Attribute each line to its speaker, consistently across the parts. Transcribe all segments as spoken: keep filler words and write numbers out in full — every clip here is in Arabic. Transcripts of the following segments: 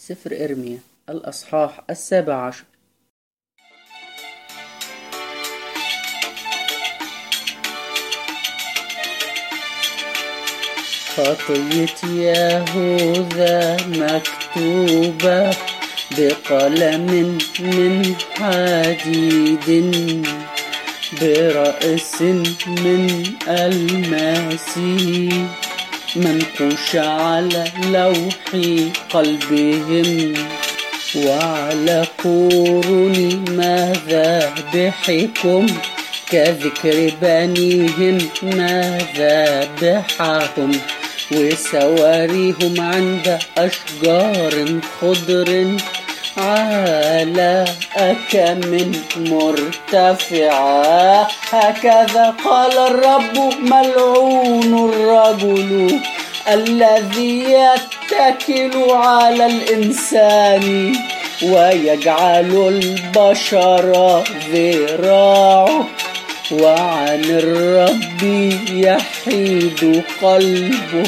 Speaker 1: سفر إرميا الأصحاح السابع عشر. خطية يهوذا مكتوبة بقلم من حديد برأس من ألماس منقوش على لوح قلبهم وعلى قرون مذابحكم كذكر بنيهم مذابحهم وسواريهم عند أشجار خضر على أكم مرتفعة. هكذا قال الرب: ملعون الرجل الذي يتكل على الإنسان ويجعل البشر ذراعه، وعن الرب يحيد قلبه.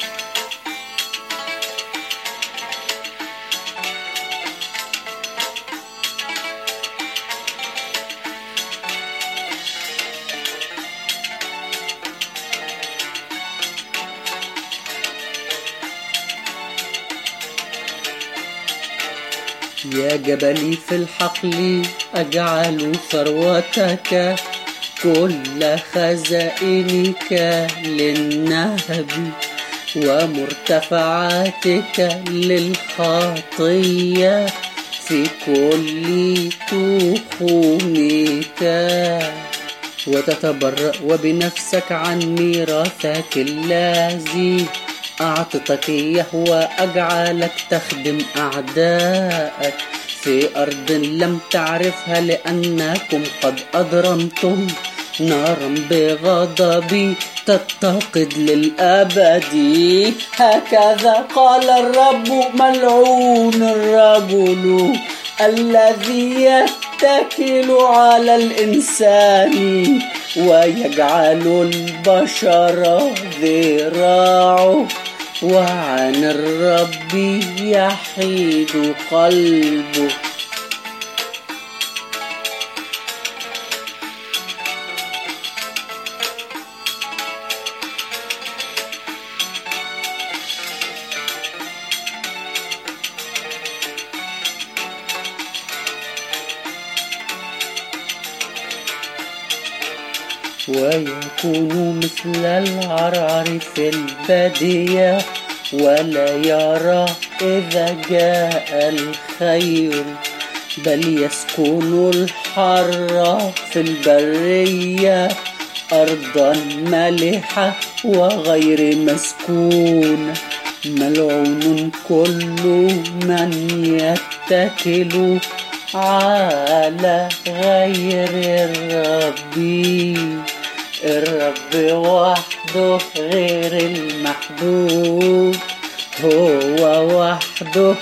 Speaker 1: يا جبلي في الحقل أجعل ثروتك كل خزائنك للنهب ومرتفعاتك للخطية في كل تخومك، وتتبرأ وبنفسك عن ميراثك الذي أعطتك يهوى، أجعلك تخدم أعداءك في أرض لم تعرفها، لأنكم قد أضرمتم نارا بغضبي تتقد للأبد. هكذا قال الرب: ملعون الرجل الذي يتكل على الإنسان ويجعل البشر ذراعه، وعن الرب يحيد قلبه. ويكون مثل العرعر في البادية ولا يرى إذا جاء الخير، بل يسكن الحر في البرية أرضا مالحة وغير مسكون. ملعون كل من يتكل على غير الرب. الرب وحده غير المحدود، هو وحده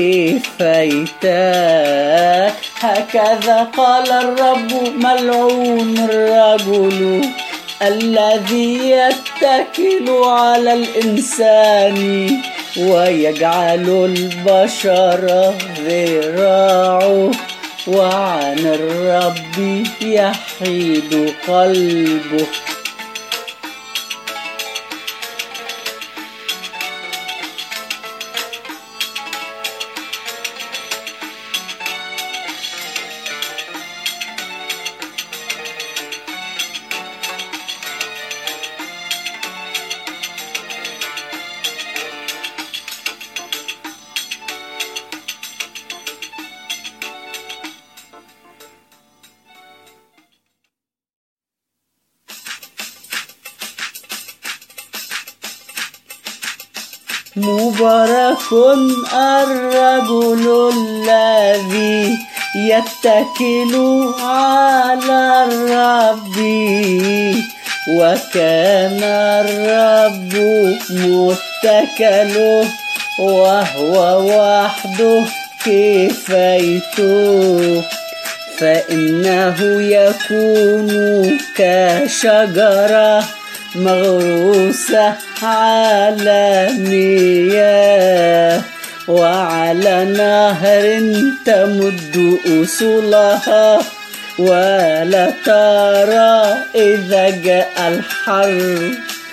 Speaker 1: كفايتك. هكذا قال الرب: ملعون الرجل الذي يتكل على الإنسان ويجعل البشر ذراعه، وعن الرب يحيد قلبه. مبارك الرجل الذي يتكل على الرب، وكان الرب متكله وهو وحده كفايته. فإنه يكون كشجرة مغروسة على مياه وعلى نهر تمد أصولها ولا ترى إذا جاء الحر،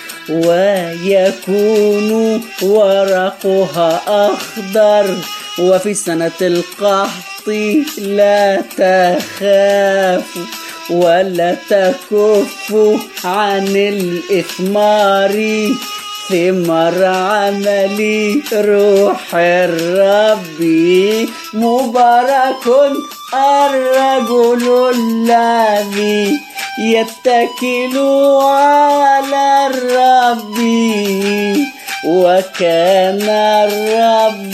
Speaker 1: ويكون ورقها أخضر، وفي سنة القحط لا تخاف ولا تكف عن الإثمار، ثمر عملي روح الرب. مبارك الرجل الذي يتكل على الرب، وكان الرب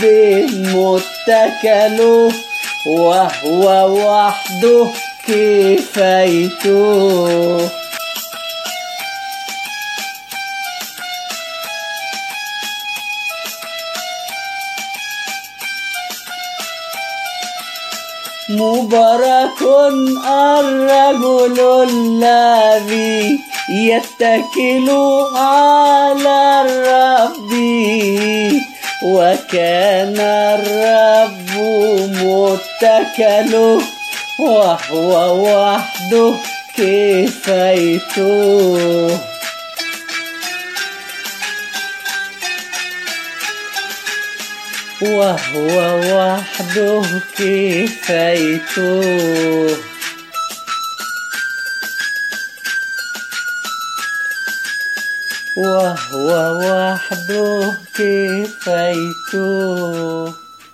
Speaker 1: متكله وهو وحده كفايته. مبارك الرجل الذي يتكل على الرب، وكان الرب متكله وهو وحده كفايته. وهو وحده كفايته. وهو وحده كفايته.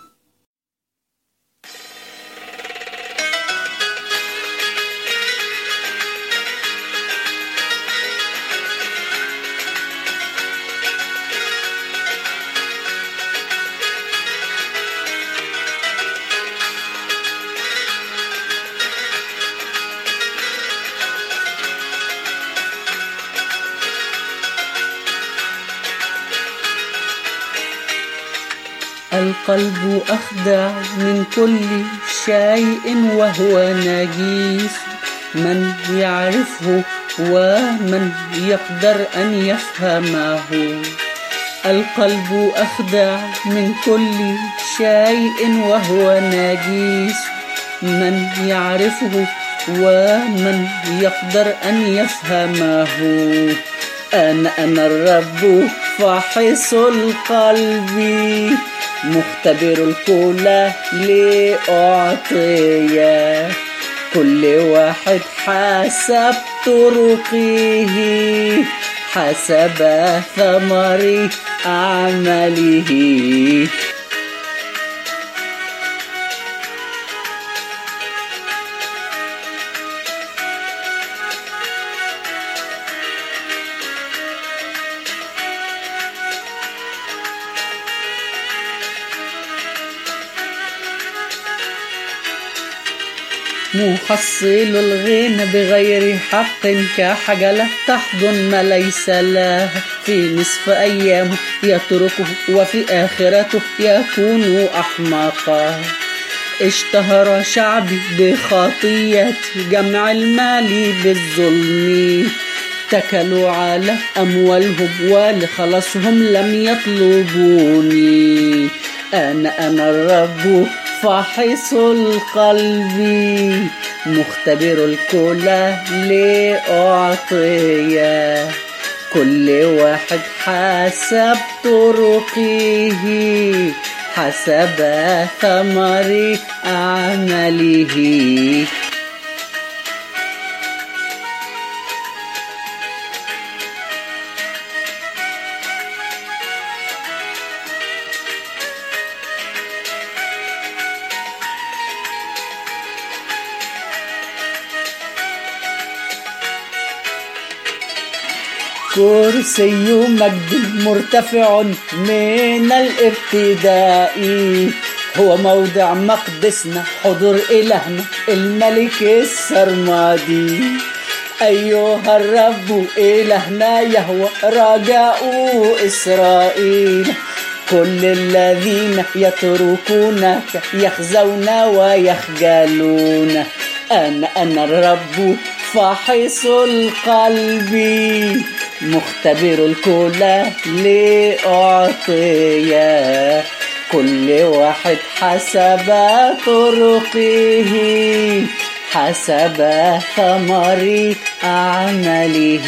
Speaker 1: القلب أخدع من كل شيء وهو نجيس، من يعرفه ومن يقدر أن يفهمه. القلب أخدع من كل شيء وهو نجيس، من يعرفه ومن يقدر أن يفهمه. أنا أنا الرب فاحص القلب، مختبر الكل لأعطيه، كل واحد حسب طرقه، حسب ثمر أعماله. محصل الغنى بغير حق كحجلة تحضن ما ليس لها، في نصف أيامه يتركه وفي آخرته يكون أحمقا. اشتهر شعبي بخطية جمع المال بالظلم، اتكلوا على أموالهم ولخلاصهم لم يطلبوني. أنا أنا الرب فاحص القلب، مختبر الكل لأعطيه، كل واحد حسب طرقه، حسب ثمر أعماله. كرسي مجد مرتفع من الابتداء، هو موضع مقدسنا حضور إلهنا الملك السرمادي. أيها الرب إلهنا يهوى رجاء إسرائيل، كل الذين يتركونك يخزون ويخجلون. أنا أنا الرب فاحص القلب، مختبر الكل لأعطيه، كل واحد حسب طرقه حسب ثمر أعماله.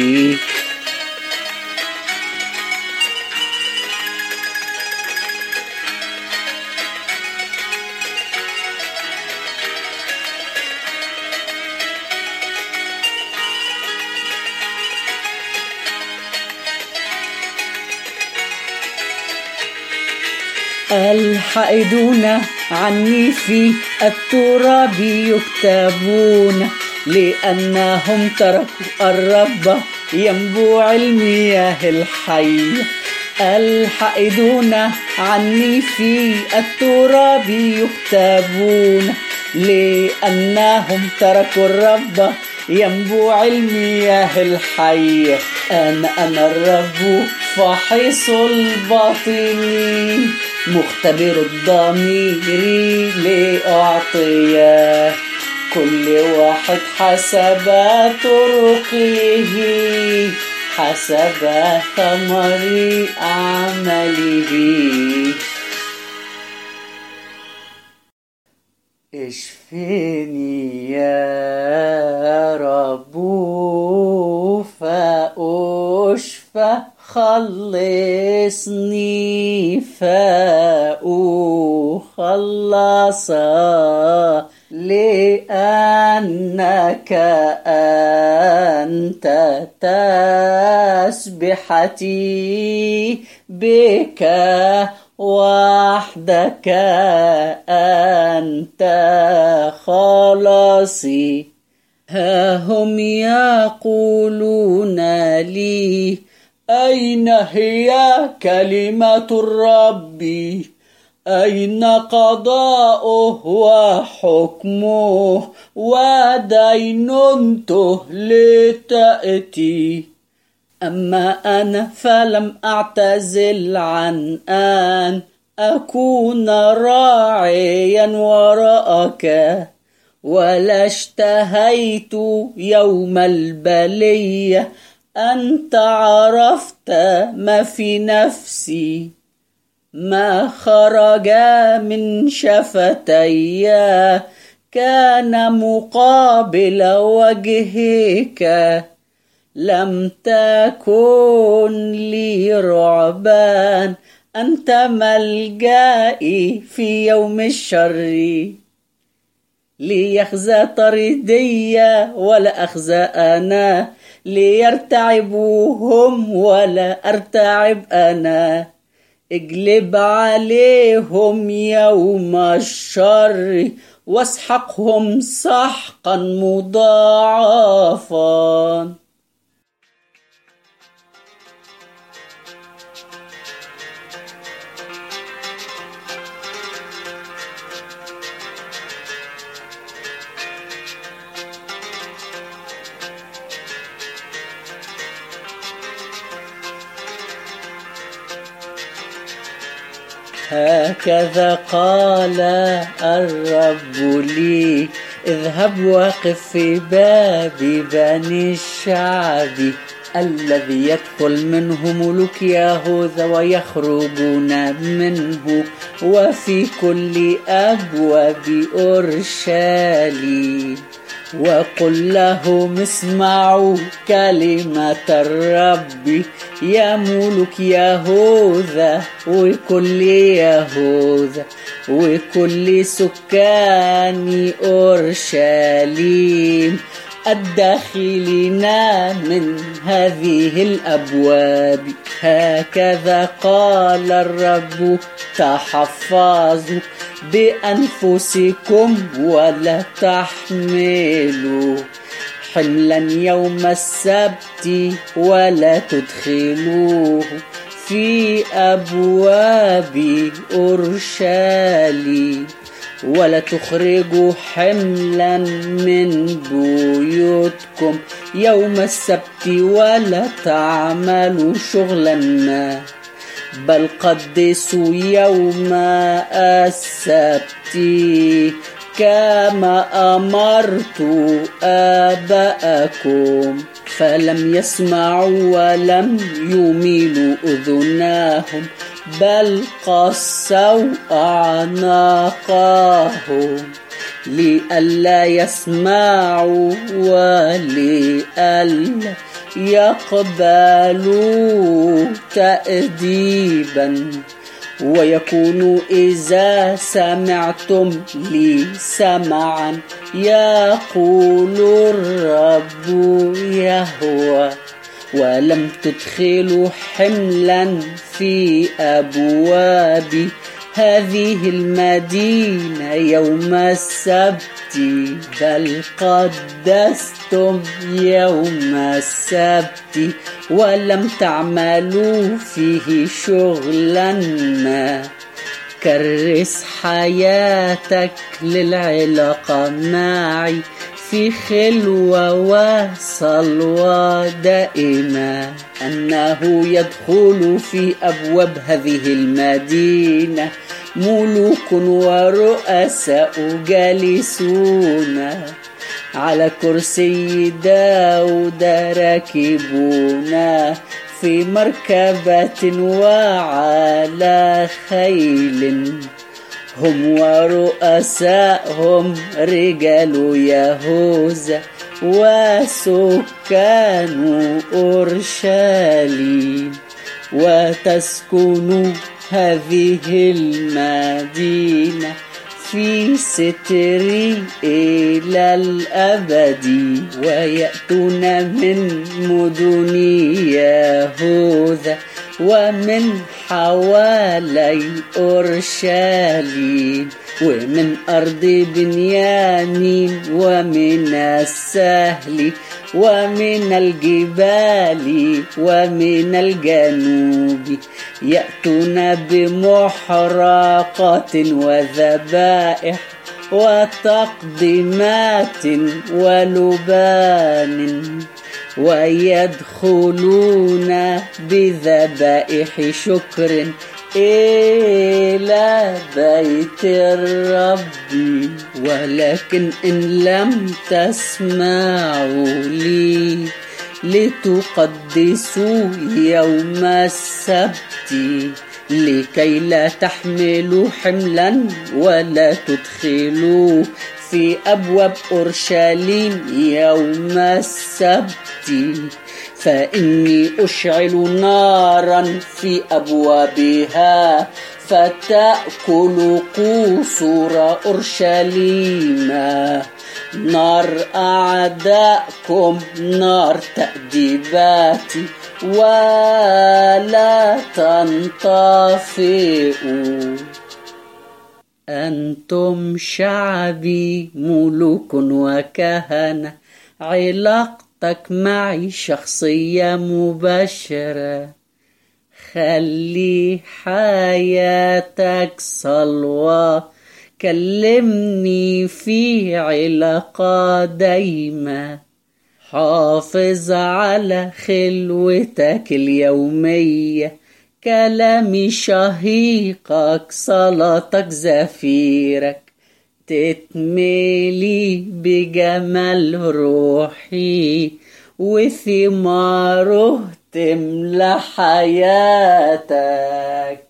Speaker 1: الحائدون عني في التراب يكتبون لأنهم تركوا الرب ينبوع المياه الحية. الحائدون عني في التراب يكتبون لأنهم تركوا الرب ينبوع المياه الحية. أنا أنا الرب فاحص الباطن مختبر الضمير لأعطيه كل واحد حسب طرقه حسب ثمر أعماله. اشفني يا رب فأشفى خلصني فأخلص لأنك أنت تسبحتي بك وحدك أنت خلاصي. ها هم يقولون لي أين هي كلمة الرب أين قضاؤه وحكمه ودينونته لتأتي. أما أنا فلم أعتزل عن أن أكون راعيا وراءك ولا اشتهيت يوم البلية. أنت عرفت ما في نفسي ما خرج من شفتي كان مقابل وجهك. لم تكن لي رعبان أنت ملجائي في يوم الشر. ليخزى طردي ولا أخزى أنا ليرتعبوا هم ولا أرتعب أنا. اجلب عليهم يوم الشر واسحقهم سحقا مضاعفا. هكذا قال الرب لي اذهب وقف في باب بني الشعب الذي يدخل منه ملوك يهوذا ويخرجون منه وفي كل أبواب أورشليم. وقل لهم اسمعوا كلمة الرب يا ملوك يهوذا وكل يهوذا وكل سكان أورشليم الداخلين من هذه الأبواب. هكذا قال الرب تحفظوا بأنفسكم ولا تحملوا حملا يوم السبت ولا تدخلوه في أبواب أورشليم ولا تخرجوا حملا من بيوتكم يوم السبت ولا تعملوا شغلا ما بل قدسوا يوم السبت كما أمرت آباءكم. فلم يسمعوا ولم يميلوا أذناهم بل قسوا أعناقهم لئلا يسمعوا ولئلا يقبلوا تأديبا، ويكونوا إذا سمعتم لي سمعا يقول الرب يهوه، ولم تدخلوا حملا في أبواب هذه المدينة يوم السبت، بل قدستم يوم السبت ولم تعملوا فيه شغلا ما. كرس حياتك للعلاقة معي في خلوة وصلوة دائمة، أنه يدخل في أبواب هذه المدينة ملوك ورؤساء جالسون على كرسي داود راكبون في مركبة وعلى خيل، هم ورؤساءهم رجال يهوذا وسكان أورشليم، وتسكن هذه المدينة في ستر إلى الأبد، ويأتون من مدن يهوذا ومن حوالي أورشليم ومن أرض بنيامين ومن السهل ومن الجبال ومن الجنوب، يأتون بمحرقات وذبائح وتقديمات ولبان، ويدخلون بذبائح شكر إلى بيت الرب. ولكن إن لم تسمعوا لي لتقدسوا يوم السبت، لكي لا تحملوا حملا ولا تدخلوا في أبواب أورشليم يوم السبت، فإني أشعل نارا في أبوابها فتأكل قصور أورشليم، نار أعدائكم، نار تأديبات ولا تنطفئ. أنتم شعبي ملوك وكهنة، علاقتك معي شخصية مباشرة، خلي حياتك صلوة، كلمني في علاقة دايمة، حافظ على خلوتك اليومية، كلامي شهيقك، صلاتك زفيرك، تتملي بجمال روحي وثماره تملى حياتك.